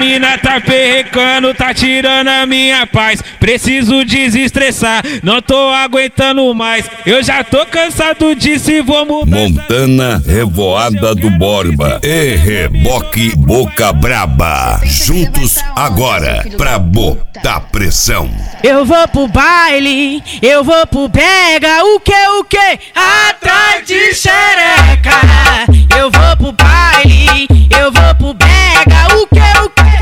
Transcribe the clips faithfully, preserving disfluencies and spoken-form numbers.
mina tá perrecando, tá tirando a minha paz. Preciso desestressar, não tô aguentando mais. Eu já tô cansado disso e vou mudar. Montana, Revoada do Borba e Reboque Boca Braba. Juntos agora pra botar pressão. Eu vou pro baile, eu vou pro brega. O que, o que? Atrás de xereca. Eu vou pro baile, eu vou pro brega. O que, o que?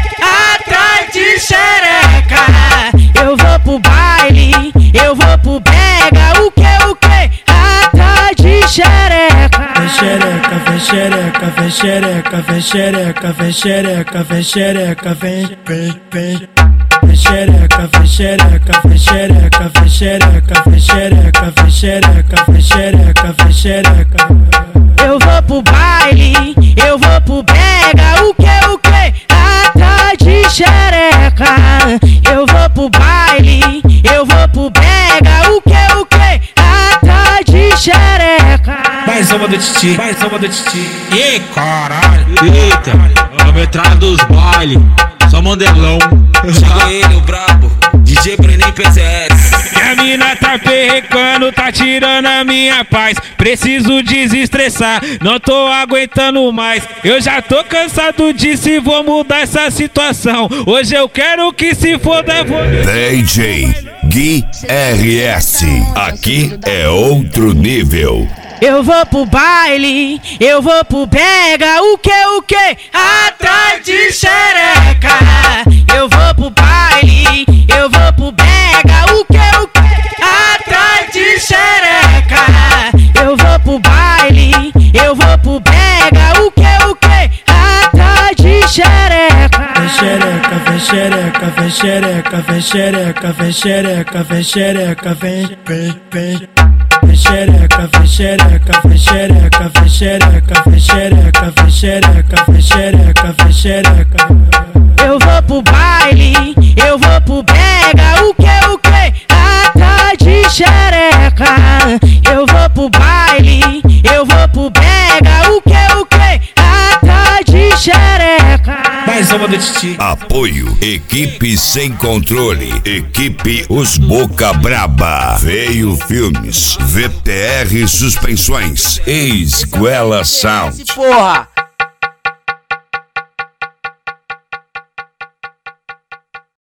Atrás de xereca. Eu vou pro baile, eu vou pro brega. O que, o que? Atrás de xereca. Vem xereca, vem xereca, vem xereca, vem xereca, vem xereca, vem xereca, vem, vem, vem. Vem xereca, vem xereca, vem xereca, vem xereca, vem xereca, vem xereca, vem xereca, vem xereca. Eu vou pro baile, eu vou pro brega. O que, o que? Atrás de xereca. Eu vou pro baile, eu vou pro brega. O que, o que? Atrás de xereca. Mais uma do Titi, mais uma do Titi. Ih, caralho. Eita, a metralha dos baile. Só mandelão. Chega ele, o brabo, D J Brenin P Z S. Minha mina tá perrecando, tá tirando a minha paz. Preciso desestressar, não tô aguentando mais. Eu já tô cansado disso e vou mudar essa situação. Hoje eu quero que se foda, vou... D J Gui R S. Aqui é outro nível. Eu vou pro baile, eu vou pro brega. O que, o que? Atrás de xereca. Eu vou pro baile, eu vou pro brega. O que, o que? Atrás de xereca. Eu vou pro baile, eu vou pro brega. O que, o que? Atrás de xereca. Vem xereca, vem xereca, vem xereca, vem xereca, vem xereca, vem xereca, vem, vem, vem. Vem xereca, vem xereca, vem xereca, vem xereca, vem xereca, vem xereca, vem xereca, vem xereca. Eu vou pro baile, eu vou pro brega. O que, o que? Atrás de xereca. Eu vou pro baile, eu vou pro brega. O que, o que? Atrás de xereca. Mais uma do Titi. Apoio, equipe sem controle, equipe Os Boca Braba, Veio Filmes, V T R Suspensões, Esguela Sound. Porra!